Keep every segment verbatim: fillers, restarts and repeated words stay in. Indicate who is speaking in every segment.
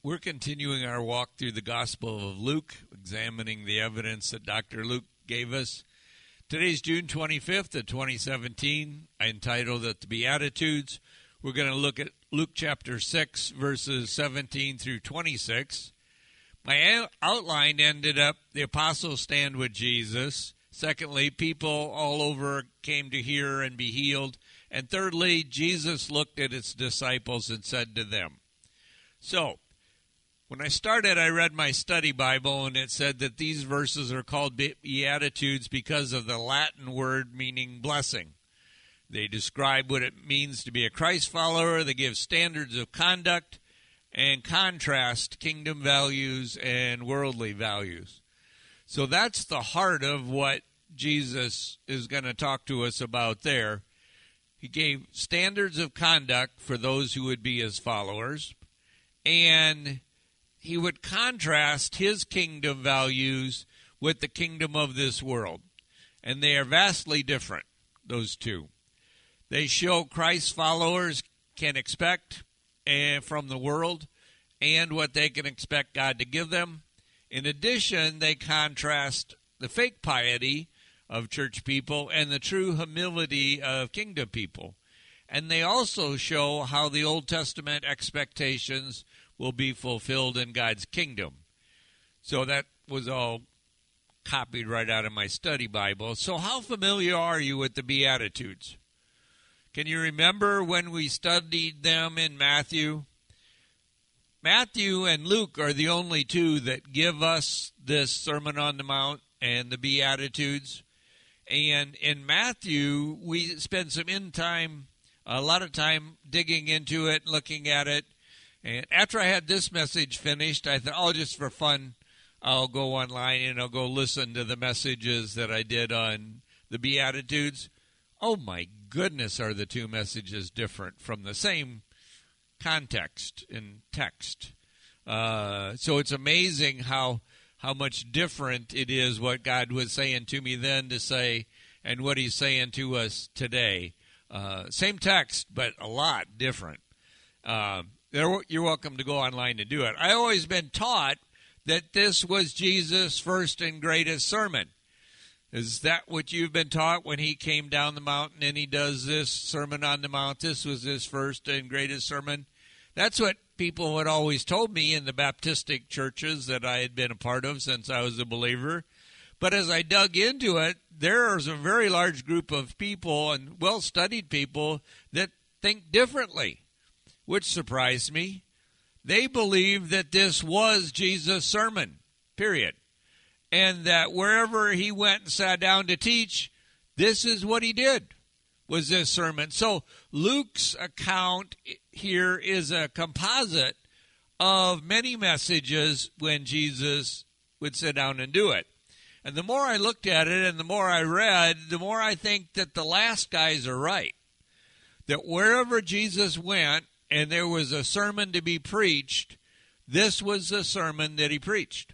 Speaker 1: We're continuing our walk through the Gospel of Luke, examining the evidence that Doctor Luke gave us. Today's June twenty-fifth of twenty seventeen. I entitled it The Beatitudes. We're going to look at Luke chapter six, verses seventeen through twenty-six. My outline ended up, the apostles stand with Jesus. Secondly, people all over came to hear and be healed. And thirdly, Jesus looked at his disciples and said to them. So, when I started, I read my study Bible, and it said that these verses are called Beatitudes because of the Latin word meaning blessing. They describe what it means to be a Christ follower. They give standards of conduct and contrast kingdom values and worldly values. So that's the heart of what Jesus is going to talk to us about there. He gave standards of conduct for those who would be his followers, and he would contrast his kingdom values with the kingdom of this world. And they are vastly different, those two. They show Christ's followers can expect uh, from the world and what they can expect God to give them. In addition, they contrast the fake piety of church people and the true humility of kingdom people. And they also show how the Old Testament expectations will be fulfilled in God's kingdom. So that was all copied right out of my study Bible. So how familiar are you with the Beatitudes? Can you remember when we studied them in Matthew? Matthew and Luke are the only two that give us this Sermon on the Mount and the Beatitudes. And in Matthew, we spend some in time, a lot of time digging into it, looking at it. And after I had this message finished, I thought, oh, just for fun, I'll go online and I'll go listen to the messages that I did on the Beatitudes. Oh, my goodness, are the two messages different from the same context and text. Uh, so it's amazing how how much different it is what God was saying to me then to say and what he's saying to us today. Uh, same text, but a lot different. Uh, You're welcome to go online and do it. I've always been taught that this was Jesus' first and greatest sermon. Is that what you've been taught when he came down the mountain and he does this Sermon on the Mount? This was his first and greatest sermon? That's what people had always told me in the Baptistic churches that I had been a part of since I was a believer. But as I dug into it, there is a very large group of people and well-studied people that think differently, which surprised me. They believed that this was Jesus' sermon, period. And that wherever he went and sat down to teach, this is what he did, was this sermon. So Luke's account here is a composite of many messages when Jesus would sit down and do it. And the more I looked at it and the more I read, the more I think that the last guys are right. That wherever Jesus went, and there was a sermon to be preached, this was the sermon that he preached.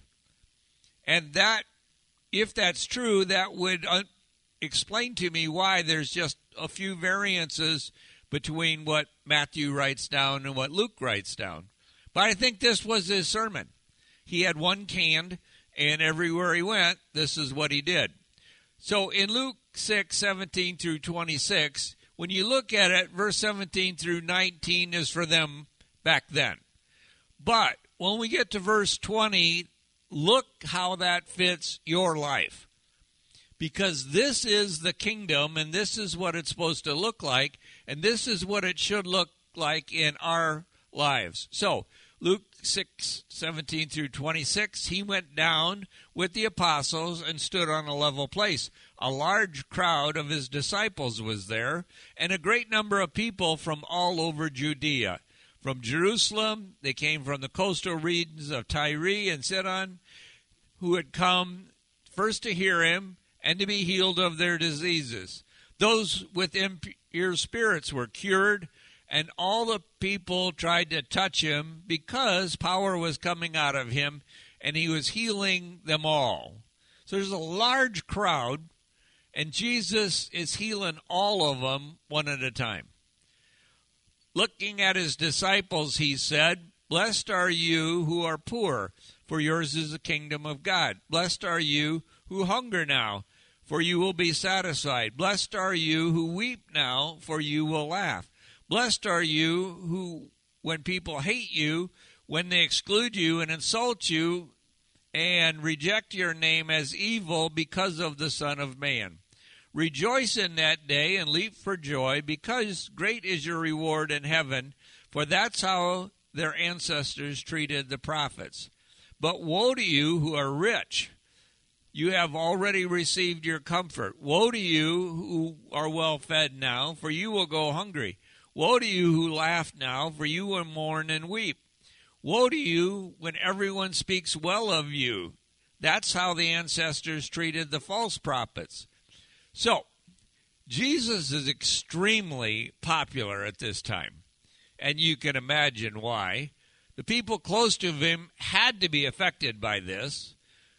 Speaker 1: And that, if that's true, that would un- explain to me why there's just a few variances between what Matthew writes down and what Luke writes down. But I think this was his sermon. He had one canned, and everywhere he went, this is what he did. So in Luke six, seventeen through twenty-six, when you look at it, verse seventeen through nineteen is for them back then. But when we get to verse twenty, look how that fits your life. Because this is the kingdom, and this is what it's supposed to look like, and this is what it should look like in our lives. So, Luke six, seventeen through twenty-six, he went down with the apostles and stood on a level place. A large crowd of his disciples was there, and a great number of people from all over Judea. From Jerusalem, they came from the coastal regions of Tyre and Sidon, who had come first to hear him and to be healed of their diseases. Those with impure spirits were cured, and all the people tried to touch him because power was coming out of him, and he was healing them all. So there's a large crowd, and Jesus is healing all of them one at a time. Looking at his disciples, he said, Blessed are you who are poor, for yours is the kingdom of God. Blessed are you who hunger now, for you will be satisfied. Blessed are you who weep now, for you will laugh. Blessed are you who, when people hate you, when they exclude you and insult you and reject your name as evil because of the Son of Man. Rejoice in that day and leap for joy, because great is your reward in heaven, for that's how their ancestors treated the prophets. But woe to you who are rich. You have already received your comfort. Woe to you who are well fed now, for you will go hungry. Woe to you who laugh now, for you will mourn and weep. Woe to you when everyone speaks well of you. That's how the ancestors treated the false prophets. So, Jesus is extremely popular at this time, and you can imagine why. The people close to him had to be affected by this,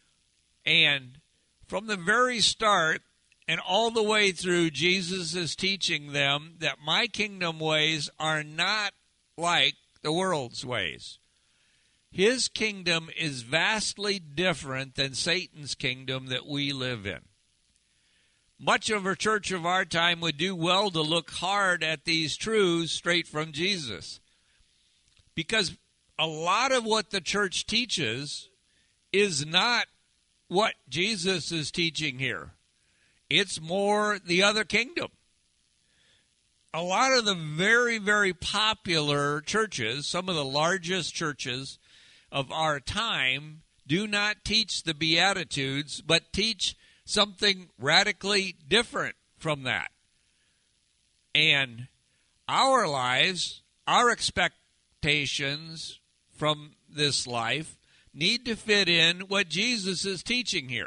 Speaker 1: and from the very start and all the way through, Jesus is teaching them that my kingdom ways are not like the world's ways. His kingdom is vastly different than Satan's kingdom that we live in. Much of a church of our time would do well to look hard at these truths straight from Jesus, because a lot of what the church teaches is not what Jesus is teaching here. It's more the other kingdom. A lot of the very, very popular churches, some of the largest churches of our time, do not teach the Beatitudes, but teach something radically different from that. And our lives, our expectations from this life need to fit in what Jesus is teaching here.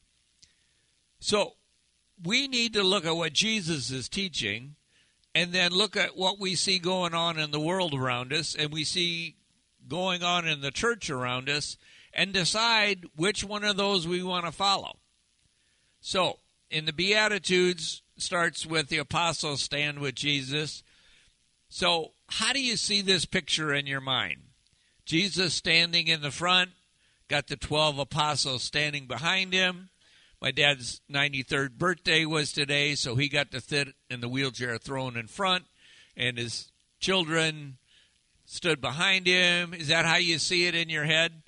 Speaker 1: So we need to look at what Jesus is teaching and then look at what we see going on in the world around us and we see going on in the church around us and decide which one of those we want to follow. So, in the Beatitudes, starts with the apostles stand with Jesus. So, how do you see this picture in your mind? Jesus standing in the front, got the twelve apostles standing behind him. My dad's ninety-third birthday was today, so he got to sit in the wheelchair thrown in front, and his children stood behind him. Is that how you see it in your head?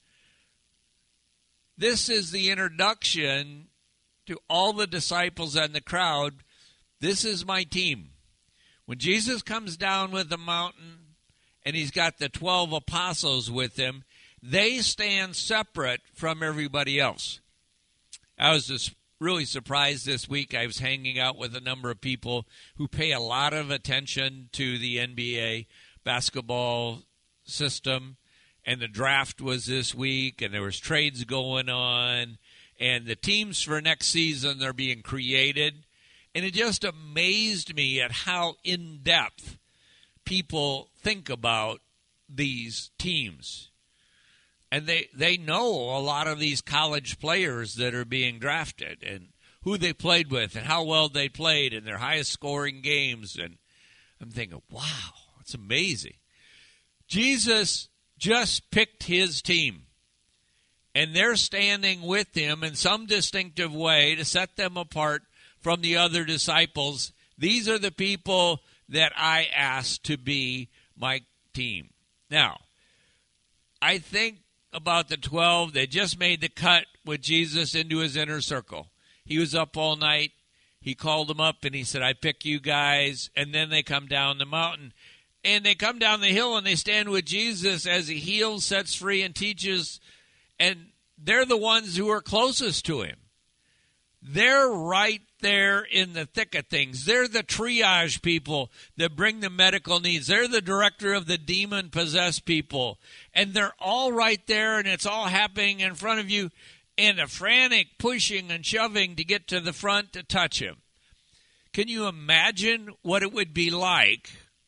Speaker 1: This is the introduction to all the disciples and the crowd. This is my team. When Jesus comes down with the mountain and he's got the twelve apostles with him, they stand separate from everybody else. I was just really surprised this week. I was hanging out with a number of people who pay a lot of attention to the N B A basketball system, and the draft was this week, and there was trades going on, and the teams for next season are being created. And it just amazed me at how in-depth people think about these teams. And they, they know a lot of these college players that are being drafted and who they played with and how well they played in their highest scoring games. And I'm thinking, wow, it's amazing. Jesus just picked his team. And they're standing with him in some distinctive way to set them apart from the other disciples. These are the people that I asked to be my team. Now, I think about the twelve, they just made the cut with Jesus into his inner circle. He was up all night. He called them up and he said, I pick you guys. And then they come down the mountain. And they come down the hill and they stand with Jesus as he heals, sets free, and teaches. And they're the ones who are closest to him. They're right there in the thick of things. They're the triage people that bring the medical needs. They're the director of the demon-possessed people. And they're all right there, and it's all happening in front of you. And a frantic pushing and shoving to get to the front to touch him. Can you imagine what it would be like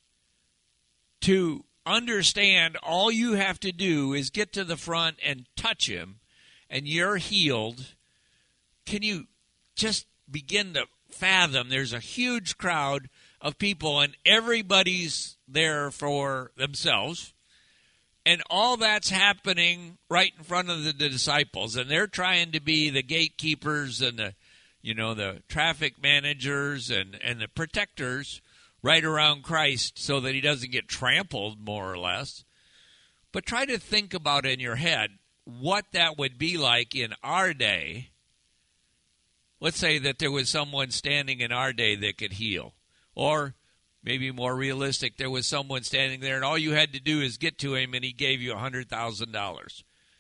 Speaker 1: to understand all you have to do is get to the front and touch him, and you're healed? Can you just begin to fathom there's a huge crowd of people and everybody's there for themselves, And all that's happening right in front of the, the disciples. And they're trying to be the gatekeepers and the, you know, the traffic managers and, and the protectors right around Christ so that he doesn't get trampled, more or less. But try to think about in your head what that would be like in our day. Let's say that there was someone standing in our day that could heal. Or maybe more realistic, there was someone standing there and all you had to do is get to him and he gave you one hundred thousand dollars.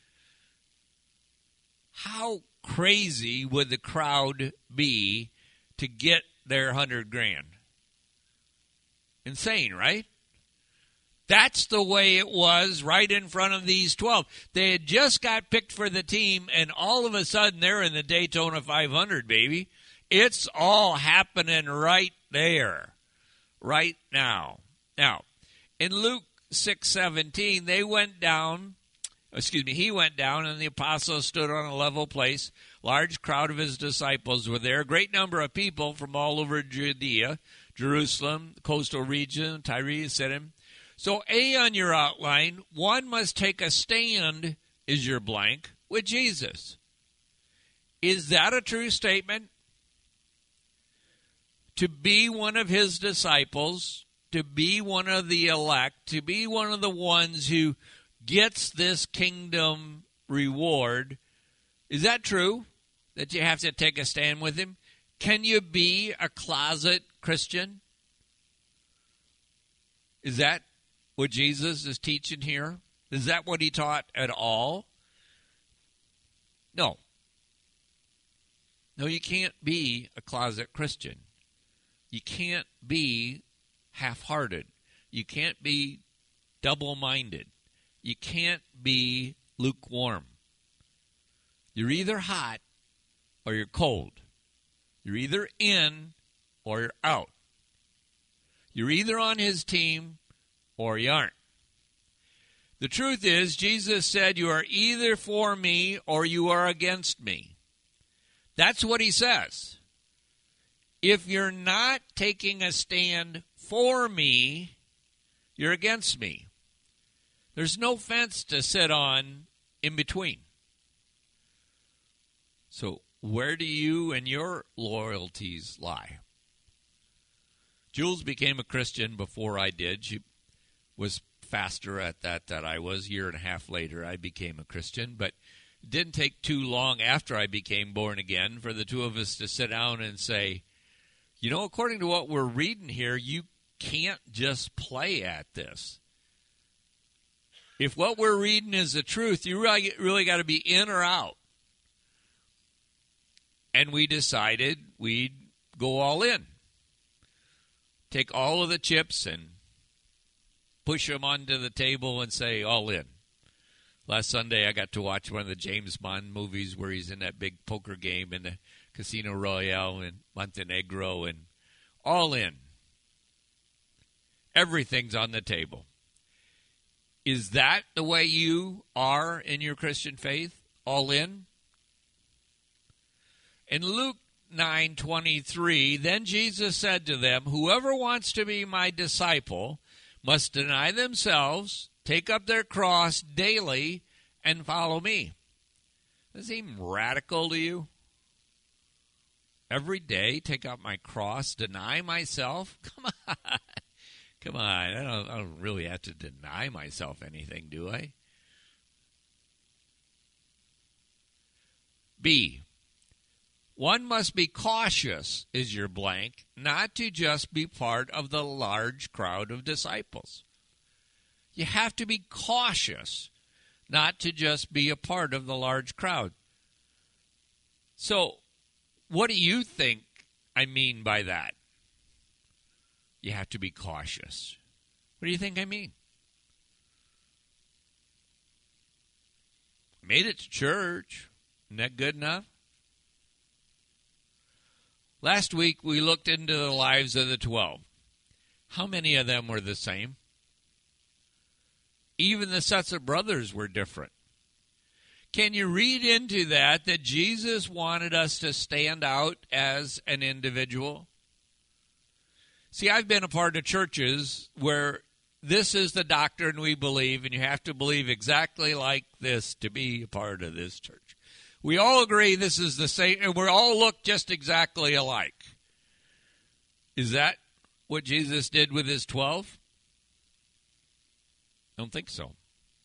Speaker 1: How crazy would the crowd be to get their hundred grand? Insane, right? That's the way it was right in front of these twelve. They had just got picked for the team, and all of a sudden they're in the Daytona five hundred, baby. It's all happening right there, right now. Now, in Luke six seventeen, they went down, excuse me, he went down, and the apostles stood on a level place. Large crowd of his disciples were there. A great number of people from all over Judea, Jerusalem, coastal region, Tyre, Sidon. So A on your outline, one must take a stand, is your blank, with Jesus. Is that a true statement? To be one of his disciples, to be one of the elect, to be one of the ones who gets this kingdom reward, is that true? That you have to take a stand with him? Can you be a closet Christian? Is that what Jesus is teaching here? Is that what he taught at all? No. No, you can't be a closet Christian. You can't be half-hearted. You can't be double-minded. You can't be lukewarm. You're either hot or you're cold. You're either in or you're out. You're either on his team or you aren't. The truth is, Jesus said, you are either for me or you are against me. That's what he says. If you're not taking a stand for me, you're against me. There's no fence to sit on in between. So where do you and your loyalties lie? Jules became a Christian before I did. She was faster at that than I was. A year and a half later, I became a Christian. But it didn't take too long after I became born again for the two of us to sit down and say, you know, according to what we're reading here, you can't just play at this. If what we're reading is the truth, you really, really got to be in or out. And we decided we'd go all in. Take all of the chips and push them onto the table and say, all in. Last Sunday, I got to watch one of the James Bond movies where he's in that big poker game in the Casino Royale in Montenegro, and all in. Everything's on the table. Is that the way you are in your Christian faith? All in? In Luke nine twenty-three, then Jesus said to them, whoever wants to be my disciple must deny themselves, take up their cross daily, and follow me. Does that seem radical to you? Every day, take up my cross, deny myself? Come on. Come on. I don't, I don't really have to deny myself anything, do I? B. One must be cautious, is your blank, not to just be part of the large crowd of disciples. You have to be cautious, not to just be a part of the large crowd. So, what do you think I mean by that? You have to be cautious. What do you think I mean? I made it to church. Isn't that good enough? Last week, we looked into the lives of the twelve. How many of them were the same? Even the sets of brothers were different. Can you read into that that Jesus wanted us to stand out as an individual? See, I've been a part of churches where this is the doctrine we believe, and you have to believe exactly like this to be a part of this church. We all agree this is the same, and we all look just exactly alike. Is that what Jesus did with his twelve? I don't think so.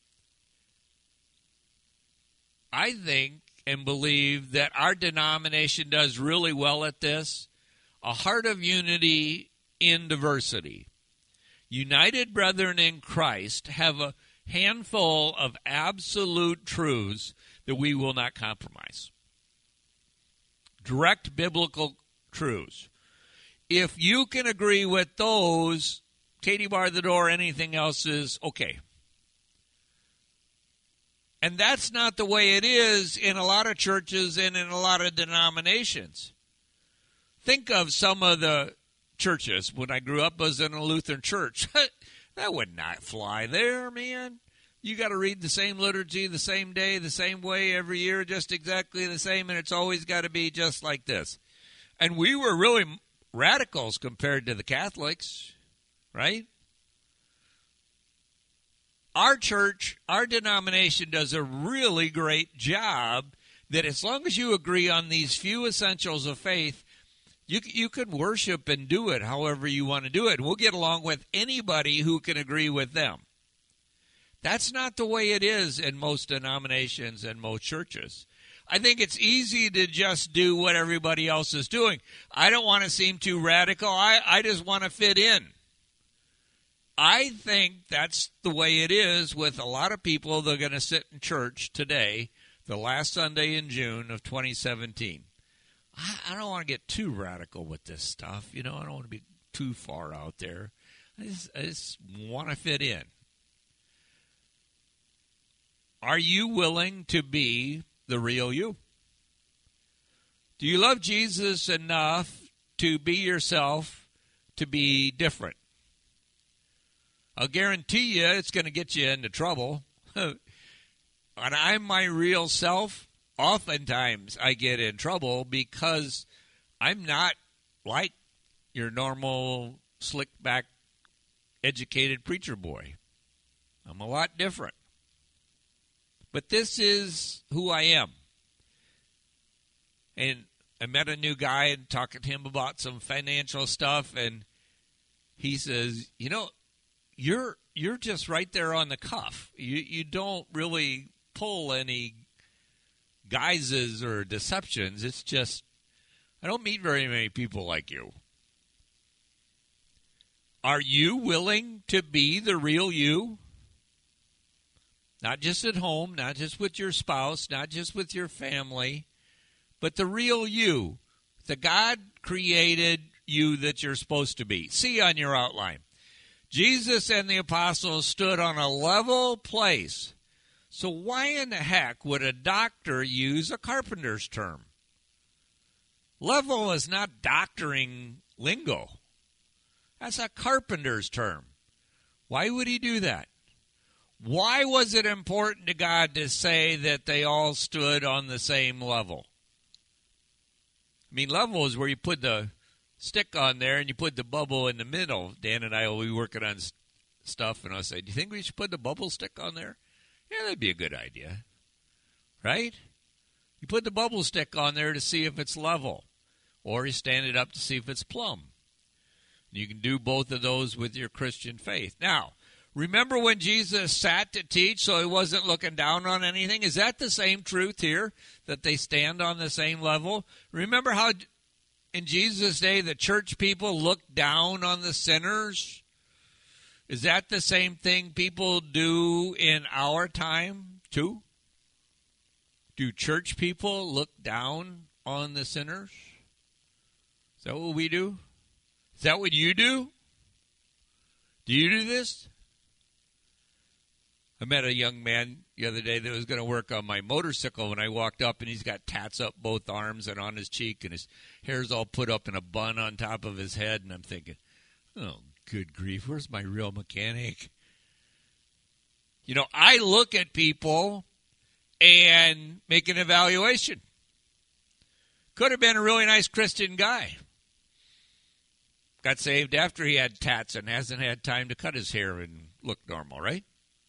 Speaker 1: I think and believe that our denomination does really well at this. A heart of unity in diversity. United brethren in Christ have a handful of absolute truths that we will not compromise. Direct biblical truths. If you can agree with those, Katie bar the door, anything else is okay. And that's not the way it is in a lot of churches and in a lot of denominations. Think of some of the churches. When I grew up, I was in a Lutheran church. That would not fly there, man. You got to read the same liturgy the same day, the same way every year, just exactly the same, and it's always got to be just like this. And we were really radicals compared to the Catholics, right? Our church, our denomination does a really great job that as long as you agree on these few essentials of faith, you you can worship and do it however you want to do it. We'll get along with anybody who can agree with them. That's not the way it is in most denominations and most churches. I think it's easy to just do what everybody else is doing. I don't want to seem too radical. I, I just want to fit in. I think that's the way it is with a lot of people that are going to sit in church today, the last Sunday in June of twenty seventeen. I, I don't want to get too radical with this stuff. You know, I don't want to be too far out there. I just, I just want to fit in. Are you willing to be the real you? Do you love Jesus enough to be yourself, to be different? I'll guarantee you it's going to get you into trouble. And I'm my real self. Oftentimes I get in trouble because I'm not like your normal, slick-back, educated preacher boy. I'm a lot different. But this is who I am. And I met a new guy and talking to him about some financial stuff, and he says, you know, you're you're just right there on the cuff. You you don't really pull any guises or deceptions. It's just, I don't meet very many people like you. Are you willing to be the real you? Not just at home, not just with your spouse, not just with your family, but the real you, the God created you that you're supposed to be. See on your outline. Jesus and the apostles stood on a level place. So why in the heck would a doctor use a carpenter's term? Level is not doctoring lingo. That's a carpenter's term. Why would he do that? Why was it important to God to say that they all stood on the same level? I mean, level is where you put the stick on there and you put the bubble in the middle. Dan and I will be working on stuff, and I'll say, do you think we should put the bubble stick on there? Yeah, that'd be a good idea. Right? You put the bubble stick on there to see if it's level, or you stand it up to see if it's plumb. You can do both of those with your Christian faith. Now, remember when Jesus sat to teach so he wasn't looking down on anything? Is that the same truth here, that they stand on the same level? Remember how in Jesus' day the church people looked down on the sinners? Is that the same thing people do in our time too? Do church people look down on the sinners? Is that what we do? Is that what you do? Do you do this? I met a young man the other day that was going to work on my motorcycle when I walked up, and he's got tats up both arms and on his cheek, and his hair's all put up in a bun on top of his head, and I'm thinking, oh, good grief, where's my real mechanic? You know, I look at people and make an evaluation. Could have been a really nice Christian guy. Got saved after he had tats and hasn't had time to cut his hair in look normal, right?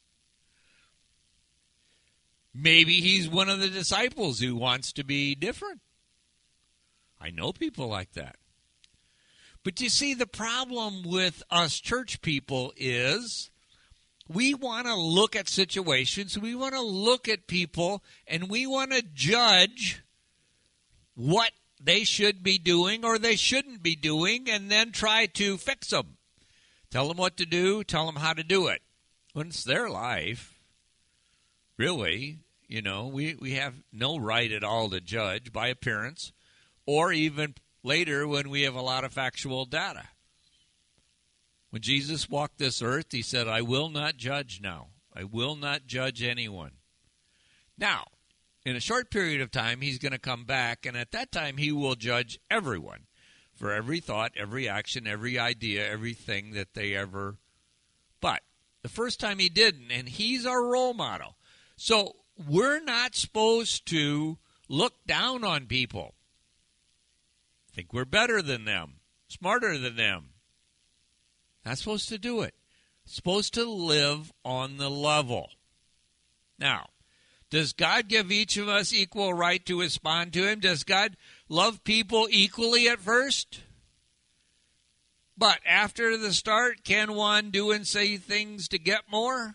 Speaker 1: Maybe he's one of the disciples who wants to be different. I know people like that. But you see, the problem with us church people is we want to look at situations, we want to look at people, and we want to judge what they should be doing or they shouldn't be doing, and then try to fix them. Tell them what to do, tell them how to do it. When it's their life, really, you know, we, we have no right at all to judge by appearance, or even later when we have a lot of factual data. When Jesus walked this earth, he said, I will not judge now. I will not judge anyone. Now, in a short period of time, he's going to come back, and at that time, he will judge everyone for every thought, every action, every idea, everything that they ever. But the first time he didn't, and he's our role model. So we're not supposed to look down on people. Think we're better than them, smarter than them. Not supposed to do it. Supposed to live on the level. Now, does God give each of us equal right to respond to him? Does God love people equally at first? But after the start, can one do and say things to get more?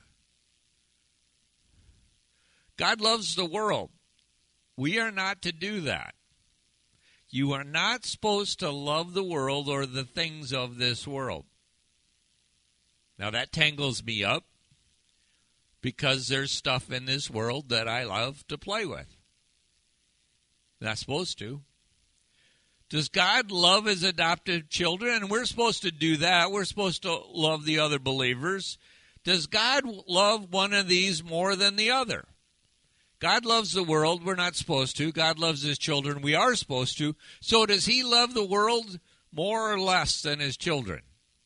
Speaker 1: God loves the world. We are not to do that. You are not supposed to love the world or the things of this world. Now that tangles me up because there's stuff in this world that I love to play with. Not supposed to. Does God love his adopted children? And we're supposed to do that. We're supposed to love the other believers. Does God love one of these more than the other? God loves the world. We're not supposed to. God loves his children. We are supposed to. So does he love the world more or less than his children?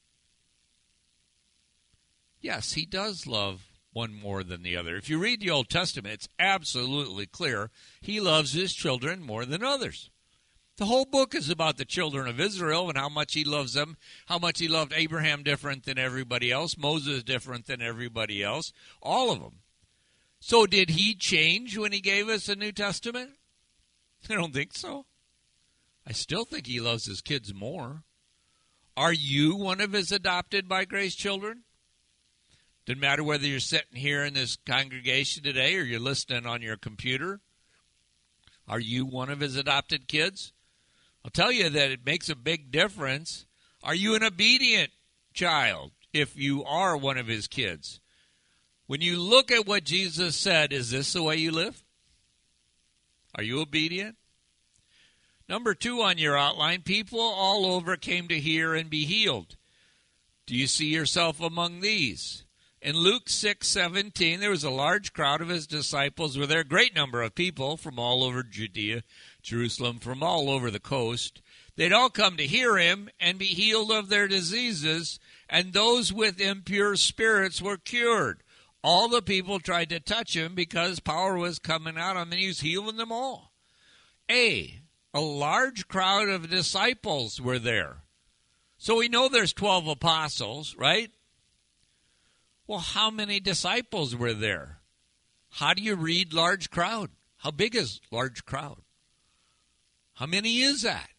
Speaker 1: Yes, he does love one more than the other. If you read the Old Testament, it's absolutely clear he loves his children more than others. The whole book is about the children of Israel and how much he loves them, how much he loved Abraham different than everybody else, Moses different than everybody else, all of them. So did he change when he gave us a New Testament? I don't think so. I still think he loves his kids more. Are you one of his adopted by grace children? Doesn't matter whether you're sitting here in this congregation today or you're listening on your computer. Are you one of his adopted kids? I'll tell you that it makes a big difference. Are you an obedient child if you are one of his kids? When you look at what Jesus said, is this the way you live? Are you obedient? Number two on your outline, people all over came to hear and be healed. Do you see yourself among these? In Luke six seventeen, there was a large crowd of his disciples with a great number of people from all over Judea, Jerusalem, from all over the coast. They'd all come to hear him and be healed of their diseases, and those with impure spirits were cured. All the people tried to touch him because power was coming out of him, and he was healing them all. A, a large crowd of disciples were there. So we know there's twelve apostles, right? Well, how many disciples were there? How do you read large crowd? How big is large crowd? How many is that?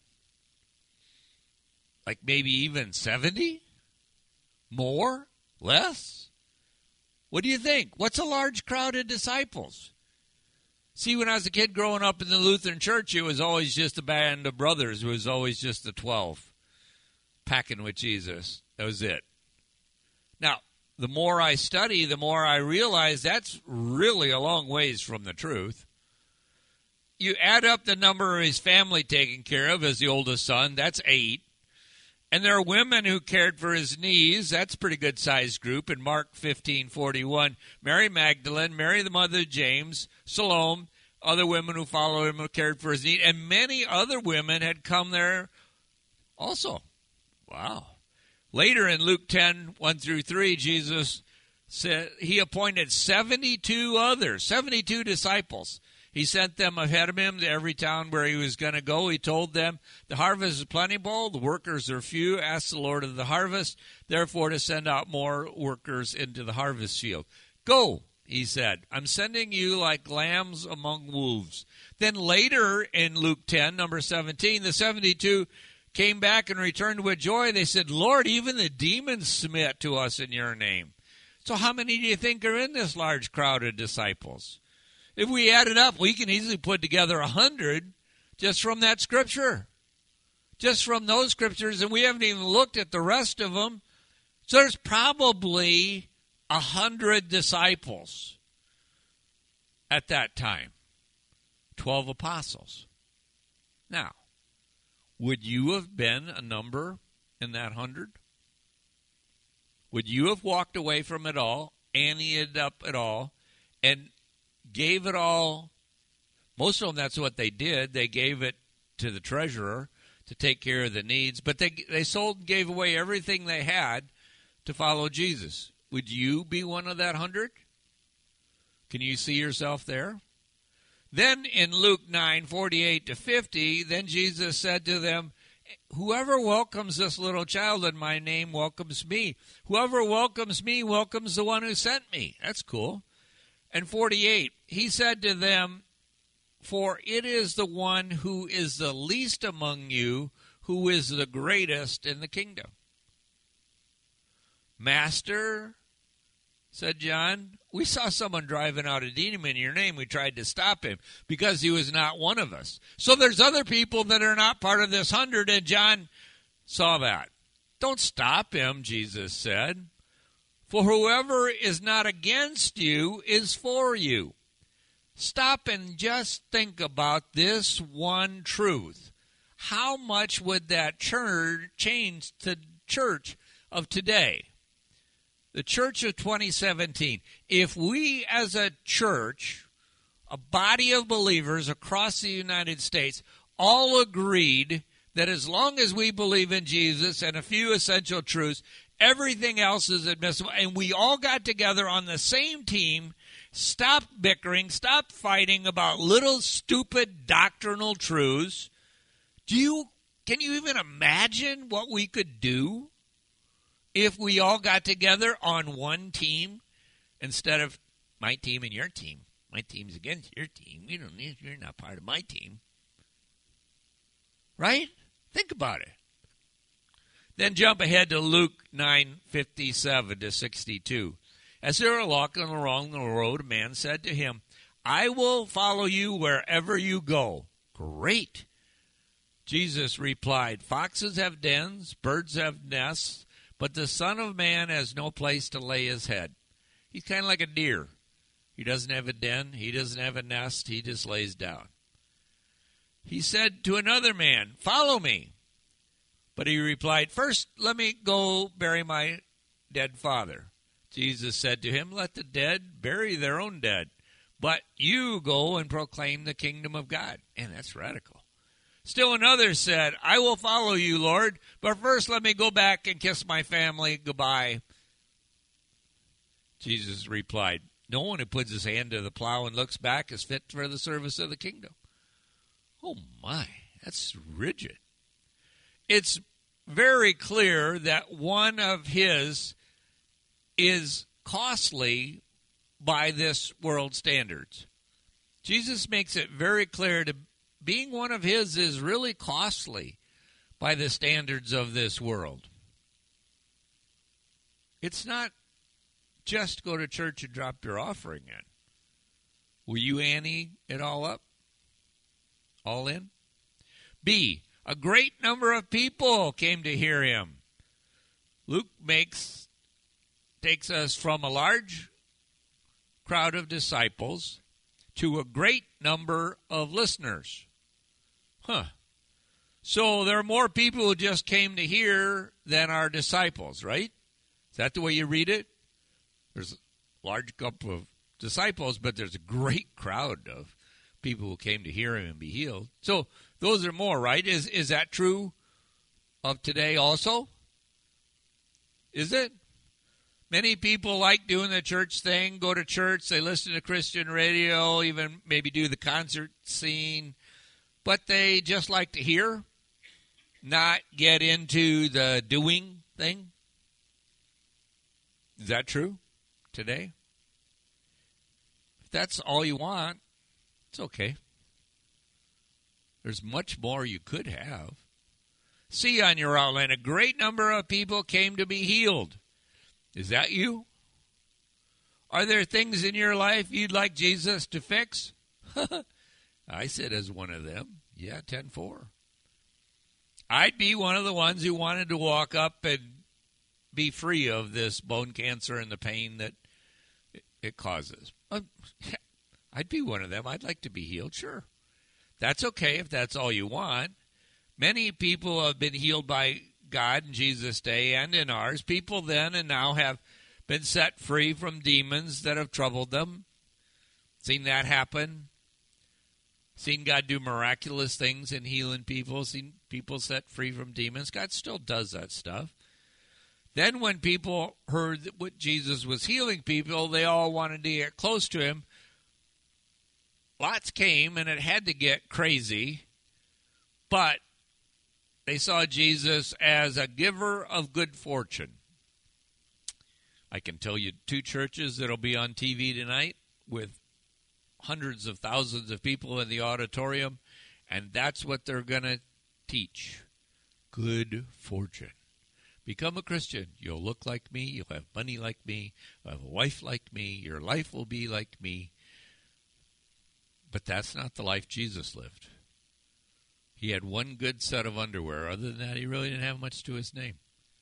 Speaker 1: Like maybe even seventy? More? Less? What do you think? What's a large crowd of disciples? See, when I was a kid growing up in the Lutheran church, it was always just a band of brothers. It was always just the twelve packing with Jesus. That was it. Now, the more I study, the more I realize that's really a long ways from the truth. You add up the number of his family taken care of as the oldest son, that's eight. And there are women who cared for his knees. That's a pretty good-sized group. In Mark fifteen forty-one, Mary Magdalene, Mary the mother of James, Salome, other women who followed him who cared for his knees, and many other women had come there also. Wow. Later in Luke ten, one through three, Jesus said he appointed seventy-two others, seventy-two disciples. He sent them ahead of him to every town where he was going to go. He told them, the harvest is plentiful, the workers are few. Ask the Lord of the harvest, therefore, to send out more workers into the harvest field. Go, he said. I'm sending you like lambs among wolves. Then later in Luke ten, number seventeen, the seventy-two came back and returned with joy. They said, Lord, even the demons submit to us in your name. So how many do you think are in this large crowd of disciples? If we add it up, we can easily put together a hundred just from that scripture. Just from those scriptures, and we haven't even looked at the rest of them. So there's probably a hundred disciples at that time. Twelve apostles. Now, would you have been a number in that hundred? Would you have walked away from it all, anteed up it all, and gave it all? Most of them, that's what they did. They gave it to the treasurer to take care of the needs, but they they sold and gave away everything they had to follow Jesus. Would you be one of that hundred? Can you see yourself there? Then in Luke nine, forty-eight to fifty, then Jesus said to them, whoever welcomes this little child in my name welcomes me. Whoever welcomes me welcomes the one who sent me. That's cool. And forty-eight, he said to them, for it is the one who is the least among you who is the greatest in the kingdom. Master, said John, we saw someone driving out a demon in your name. We tried to stop him because he was not one of us. So there's other people that are not part of this hundred, and John saw that. Don't stop him, Jesus said. For whoever is not against you is for you. Stop and just think about this one truth. How much would that church change the church of today? The church of twenty seventeen. If we as a church, a body of believers across the United States, all agreed that as long as we believe in Jesus and a few essential truths, everything else is admissible, and we all got together on the same team, stop bickering, stop fighting about little stupid doctrinal truths, do you, can you even imagine what we could do if we all got together on one team instead of my team and your team? My team's against your team. You don't need, you're not part of my team. Right? Think about it. Then jump ahead to Luke nine, fifty-seven to sixty-two. As they were walking along the road, a man said to him, I will follow you wherever you go. Great. Jesus replied, foxes have dens, birds have nests, but the Son of Man has no place to lay his head. He's kind of like a deer. He doesn't have a den. He doesn't have a nest. He just lays down. He said to another man, follow me. But he replied, first let me go bury my dead father. Jesus said to him, let the dead bury their own dead, but you go and proclaim the kingdom of God. And that's radical. Still another said, I will follow you, Lord, but first let me go back and kiss my family goodbye. Jesus replied, no one who puts his hand to the plow and looks back is fit for the service of the kingdom. Oh my, that's rigid. It's very clear that one of his is costly by this world standards. Jesus makes it very clear to being one of his is really costly by the standards of this world. It's not just go to church and drop your offering in. Will you ante it all up? All in? B, a great number of people came to hear him. Luke makes takes us from a large crowd of disciples to a great number of listeners. Huh. So there are more people who just came to hear than are disciples, right? Is that the way you read it? There's a large group of disciples, but there's a great crowd of people who came to hear him and be healed. So those are more, right? Is is that true of today also? Is it? Many people like doing the church thing, go to church, they listen to Christian radio, even maybe do the concert scene, but they just like to hear, not get into the doing thing. Is that true today? If that's all you want, it's okay. There's much more you could have. See on your outline, a great number of people came to be healed. Is that you? Are there things in your life you'd like Jesus to fix? I said as one of them. Yeah, ten four. I'd be one of the ones who wanted to walk up and be free of this bone cancer and the pain that it causes. I'd be one of them. I'd like to be healed, sure. That's okay if that's all you want. Many people have been healed by God in Jesus' day and in ours. People then and now have been set free from demons that have troubled them. Seen that happen. Seen God do miraculous things in healing people. Seen people set free from demons. God still does that stuff. Then when people heard that what Jesus was healing people, they all wanted to get close to him. Lots came, and it had to get crazy. But they saw Jesus as a giver of good fortune. I can tell you two churches that will be on T V tonight with hundreds of thousands of people in the auditorium, and that's what they're going to teach. Good fortune. Become a Christian. You'll look like me. You'll have money like me. You'll have a wife like me. Your life will be like me. But that's not the life Jesus lived. He had one good set of underwear. Other than that, he really didn't have much to his name.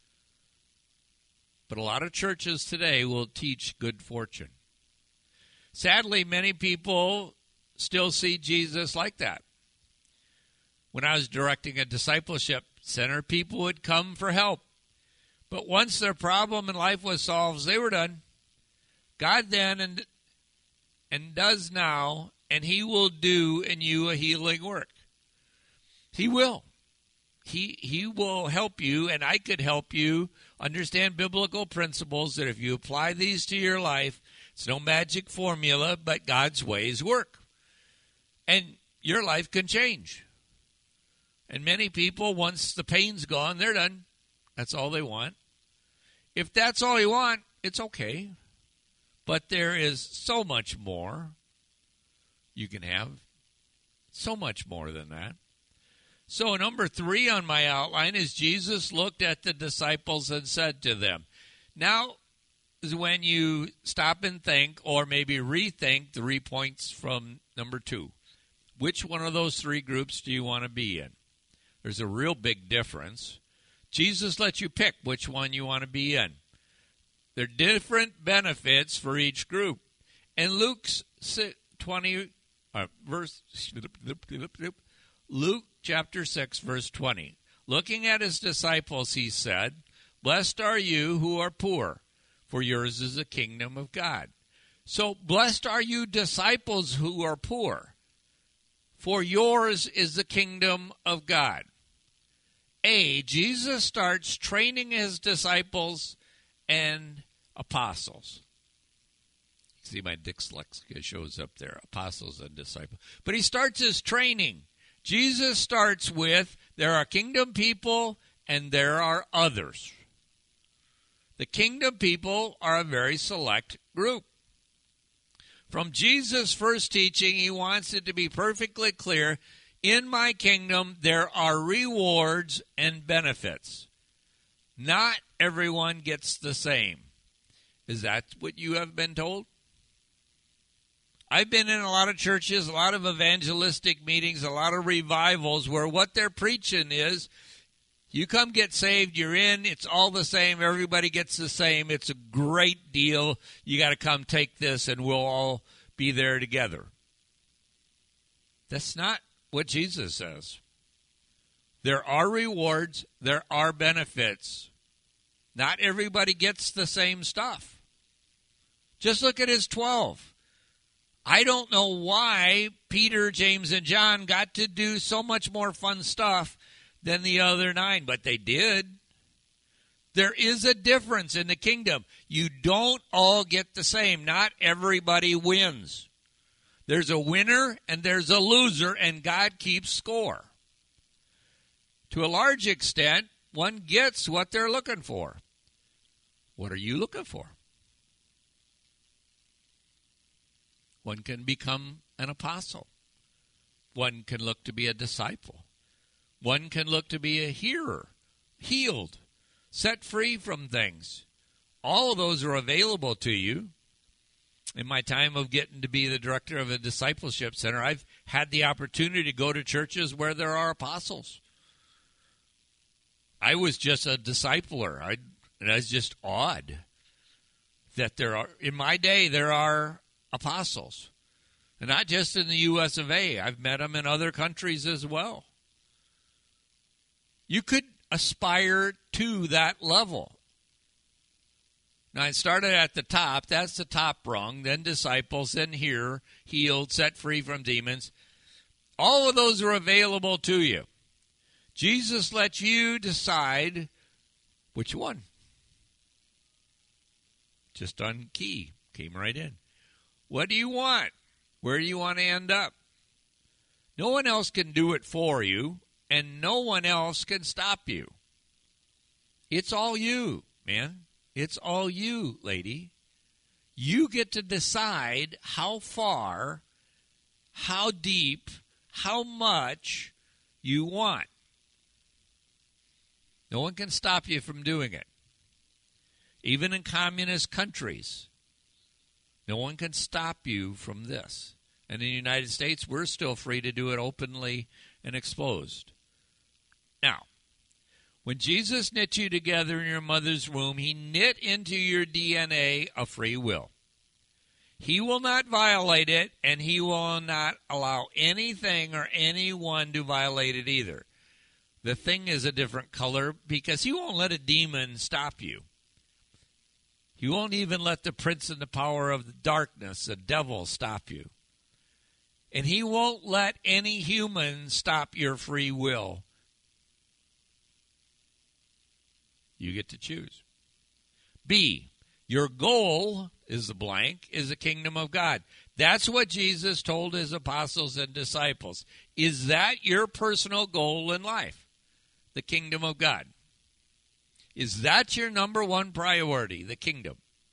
Speaker 1: But a lot of churches today will teach good fortune. Sadly, many people still see Jesus like that. When I was directing a discipleship center, people would come for help. But once their problem in life was solved, they were done. God then and, and does now, and he will do in you a healing work. He will. He he will help you, and I could help you understand biblical principles that if you apply these to your life, it's no magic formula, but God's ways work. And your life can change. And many people, once the pain's gone, they're done. That's all they want. If that's all you want, it's okay. But there is so much more you can have. So much more than that. So number three on my outline is Jesus looked at the disciples and said to them. Now is when you stop and think, or maybe rethink three points from number two. Which one of those three groups do you want to be in? There's a real big difference. Jesus lets you pick which one you want to be in. There are different benefits for each group. In Luke's twenty, uh, verse, Luke chapter six, verse twenty. Looking at his disciples, he said, "Blessed are you who are poor, for yours is the kingdom of God." So, blessed are you disciples who are poor, for yours is the kingdom of God. A, Jesus starts training his disciples and apostles. See, my dyslexia shows up there, apostles and disciples. But he starts his training. Jesus starts with, there are kingdom people and there are others. The kingdom people are a very select group. From Jesus' first teaching, he wants it to be perfectly clear, in my kingdom there are rewards and benefits. Not everyone gets the same. Is that what you have been told? I've been in a lot of churches, a lot of evangelistic meetings, a lot of revivals where what they're preaching is, you come get saved, you're in, it's all the same, everybody gets the same, it's a great deal, you got to come take this and we'll all be there together. That's not what Jesus says. There are rewards, there are benefits. Not everybody gets the same stuff. Just look at his twelve. I don't know why Peter, James, and John got to do so much more fun stuff than the other nine, but they did. There is a difference in the kingdom. You don't all get the same. Not everybody wins. There's a winner and there's a loser, and God keeps score. To a large extent, one gets what they're looking for. What are you looking for? One can become an apostle. One can look to be a disciple. One can look to be a hearer, healed, set free from things. All of those are available to you. In my time of getting to be the director of a discipleship center, I've had the opportunity to go to churches where there are apostles. I was just a discipler. I, and I was just awed that there are, in my day, there are apostles. And not just in the U S of A. I've met them in other countries as well. You could aspire to that level. Now, I started at the top. That's the top rung. Then disciples, then hearer, healed, set free from demons. All of those are available to you. Jesus lets you decide which one. Just on key. Came right in. What do you want? Where do you want to end up? No one else can do it for you, and no one else can stop you. It's all you, man. It's all you, lady. You get to decide how far, how deep, how much you want. No one can stop you from doing it. Even in communist countries, no one can stop you from this. And in the United States, we're still free to do it openly and exposed. Now, when Jesus knit you together in your mother's womb, he knit into your D N A a free will. He will not violate it, and he will not allow anything or anyone to violate it either. The thing is a different color because he won't let a demon stop you. He won't even let the prince and the power of the darkness, the devil, stop you. And he won't let any human stop your free will. You get to choose. B, your goal is the blank, is the kingdom of God. That's what Jesus told his apostles and disciples. Is that your personal goal in life? The kingdom of God. Is that your number one priority, the kingdom?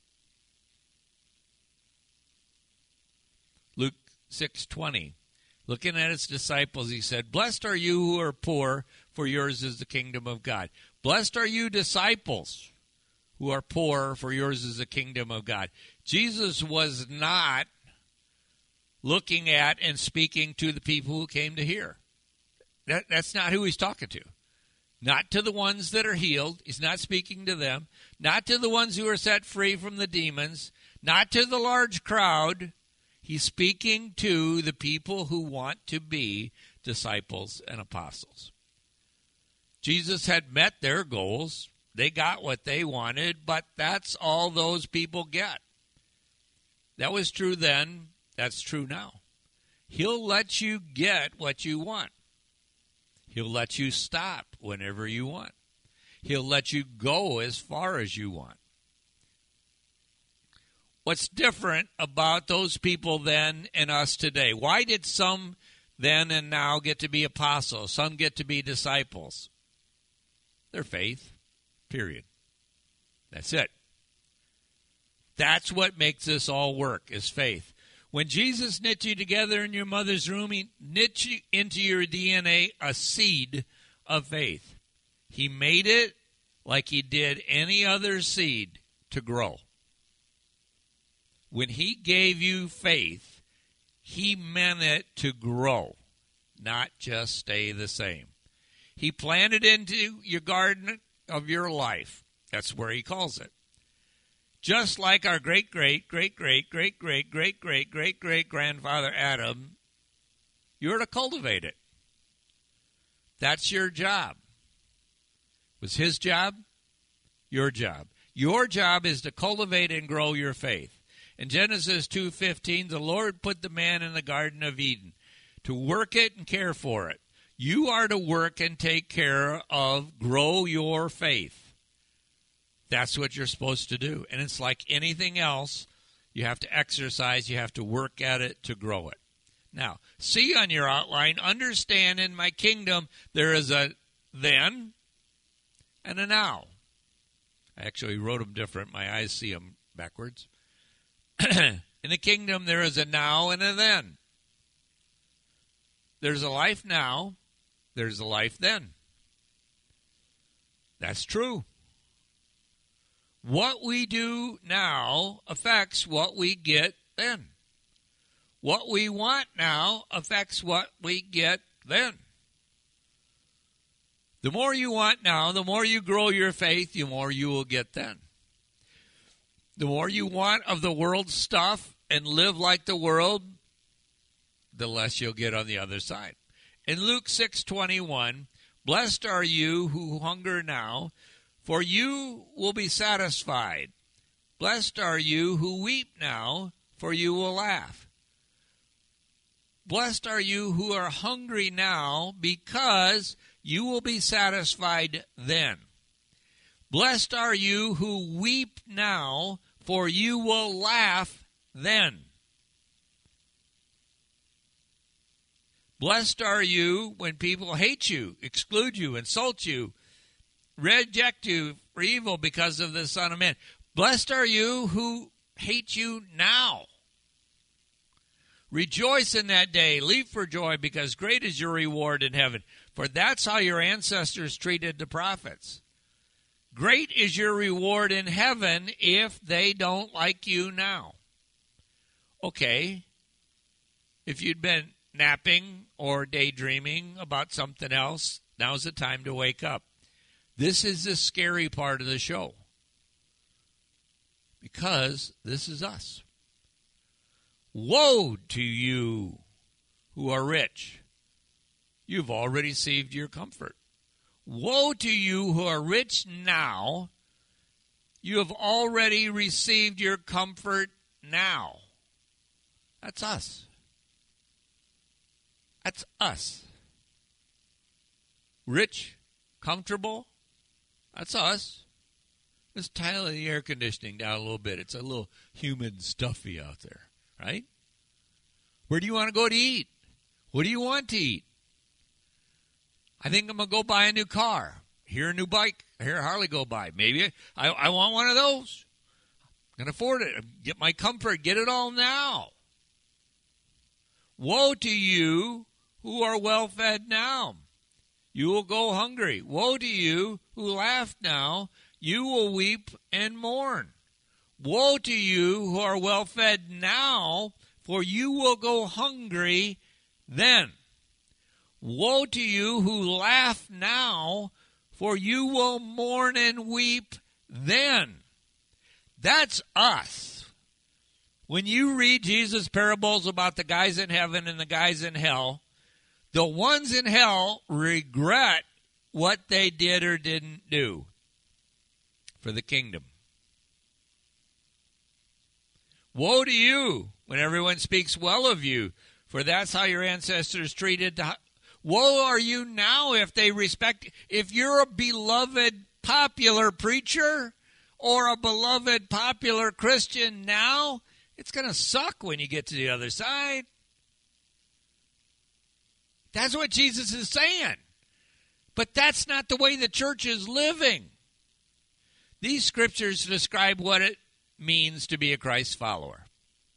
Speaker 1: Luke six twenty. Looking at his disciples, he said, "Blessed are you who are poor, for yours is the kingdom of God." Blessed are you disciples who are poor, for yours is the kingdom of God. Jesus was not looking at and speaking to the people who came to hear. That, that's not who he's talking to. Not to the ones that are healed. He's not speaking to them. Not to the ones who are set free from the demons. Not to the large crowd. He's speaking to the people who want to be disciples and apostles. Jesus had met their goals. They got what they wanted, but that's all those people get. That was true then. That's true now. He'll let you get what you want. He'll let you stop whenever you want. He'll let you go as far as you want. What's different about those people then and us today? Why did some then and now get to be apostles? Some get to be disciples? Their faith, period. That's it. That's what makes this all work, is faith. When Jesus knit you together in your mother's womb, he knit you into your D N A a seed of faith. He made it like he did any other seed to grow. When he gave you faith, he meant it to grow, not just stay the same. He planted into your garden of your life. That's where he calls it. Just like our great, great, great, great, great, great, great, great, great, great grandfather Adam, you're to cultivate it. That's your job. Was his job? Your job. Your job is to cultivate and grow your faith. In Genesis two fifteen, the Lord put the man in the Garden of Eden to work it and care for it. You are to work and take care of, grow your faith. That's what you're supposed to do. And it's like anything else. You have to exercise. You have to work at it to grow it. Now, see on your outline, understand in my kingdom there is a then and a now. I actually wrote them different. My eyes see them backwards. In the kingdom there is a now and a then. There's a life now. There's a life then. That's true. What we do now affects what we get then. What we want now affects what we get then. The more you want now, the more you grow your faith, the more you will get then. The more you want of the world's stuff and live like the world, the less you'll get on the other side. In Luke six twenty-one, blessed are you who hunger now, for you will be satisfied. Blessed are you who weep now, for you will laugh. Blessed are you who are hungry now, because you will be satisfied then. Blessed are you who weep now, for you will laugh then. Blessed are you when people hate you, exclude you, insult you, reject you for evil because of the Son of Man. Blessed are you who hate you now. Rejoice in that day. Leap for joy, because great is your reward in heaven. For that's how your ancestors treated the prophets. Great is your reward in heaven if they don't like you now. Okay. If you'd been napping or daydreaming about something else, now's the time to wake up. This is the scary part of the show, because this is us. Woe to you who are rich. You've already received your comfort. Woe to you who are rich now. You have already received your comfort now. That's us. That's us. Rich, comfortable, that's us. Let's tile the air conditioning down a little bit. It's a little humid stuffy out there, right? Where do you want to go to eat? What do you want to eat? I think I'm going to go buy a new car. Hear a new bike. Hear a Harley go by. Maybe I, I want one of those. I'm going to afford it. Get my comfort. Get it all now. Woe to you who are well fed now. You will go hungry. Woe to you who laugh now. You will weep and mourn. Woe to you who are well fed now, for you will go hungry then. Woe to you who laugh now, for you will mourn and weep then. That's us. When you read Jesus' parables about the guys in heaven and the guys in hell, the ones in hell regret what they did or didn't do for the kingdom. Woe to you when everyone speaks well of you, for that's how your ancestors treated. The, woe are you now if they respect, if you're a beloved popular preacher or a beloved popular Christian now, it's going to suck when you get to the other side. That's what Jesus is saying. But that's not the way the church is living. These scriptures describe what it means to be a Christ follower.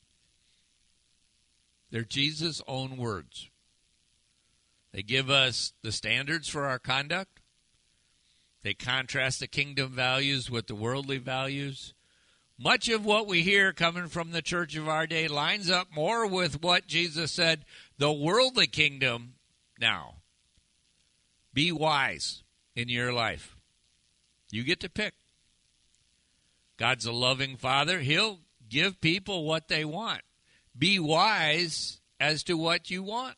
Speaker 1: They're Jesus' own words. They give us the standards for our conduct. They contrast the kingdom values with the worldly values. Much of what we hear coming from the church of our day lines up more with what Jesus said, the worldly kingdom now. Be wise in your life. You get to pick. God's a loving Father. He'll give people what they want. Be wise as to what you want.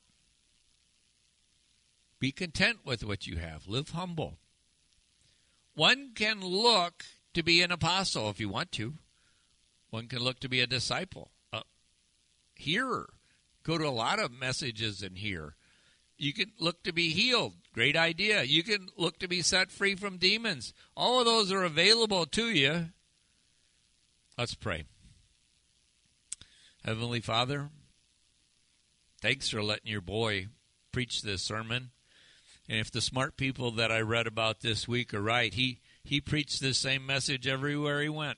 Speaker 1: Be content with what you have. Live humble. One can look to be an apostle if you want to. One can look to be a disciple, a hearer. Go to a lot of messages and hear. You can look to be healed. Great idea. You can look to be set free from demons. All of those are available to you. Let's pray. Heavenly Father, thanks for letting your boy preach this sermon. And if the smart people that I read about this week are right, he, he preached this same message everywhere he went.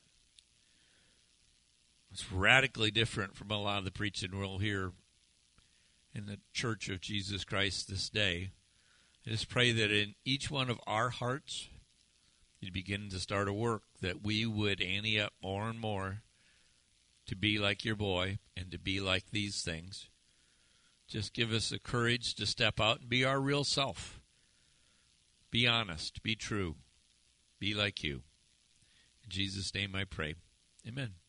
Speaker 1: It's radically different from a lot of the preaching we'll hear in the Church of Jesus Christ this day. I just pray that in each one of our hearts, you'd begin to start a work that we would ante up more and more to be like your boy and to be like these things. Just give us the courage to step out and be our real self. Be honest, be true, be like you. In Jesus' name I pray. Amen.